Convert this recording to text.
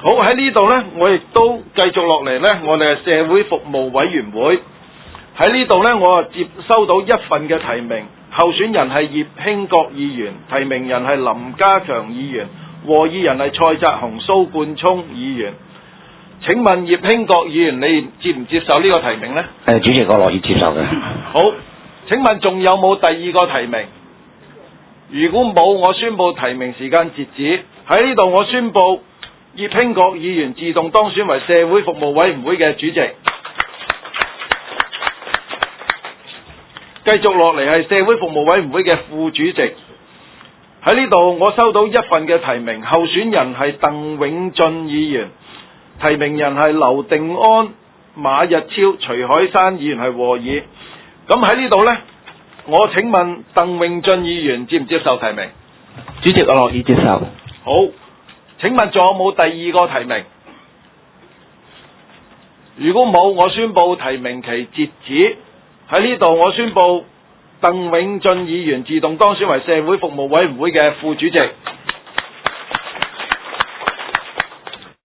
好，喺呢度呢，我亦都繼續落嚟呢，我哋係社會服務委員會喺呢度呢，我接收到一份嘅提名，候選人係葉興國議員，提名人係林家強議員，和議人係蔡澤雄、蘇冠聰議員。請問葉興國議員，你接唔接受呢個提名呢？ 主席，我樂意接受嘅。 好，請問仲有冇第二個提名？如果冇，我宣布提名時間截止。喺呢度，我宣布葉興國議員自動當選為社會服務委員會嘅主席。繼續落嚟係社會服務委員會嘅副主席。喺呢度，我收到一份嘅提名，候選人係鄧永俊議員，提名人係劉定安、馬日超、徐海山議員係和議。咁喺呢度呢，我請問鄧永俊議員接唔接受提名？ 主席，我樂意接受。 好，請問仲有冇第二個提名？如果冇，我宣布提名期截止。喺呢度，我宣布鄧永俊議員自動當選為社會服務委員會嘅副主席。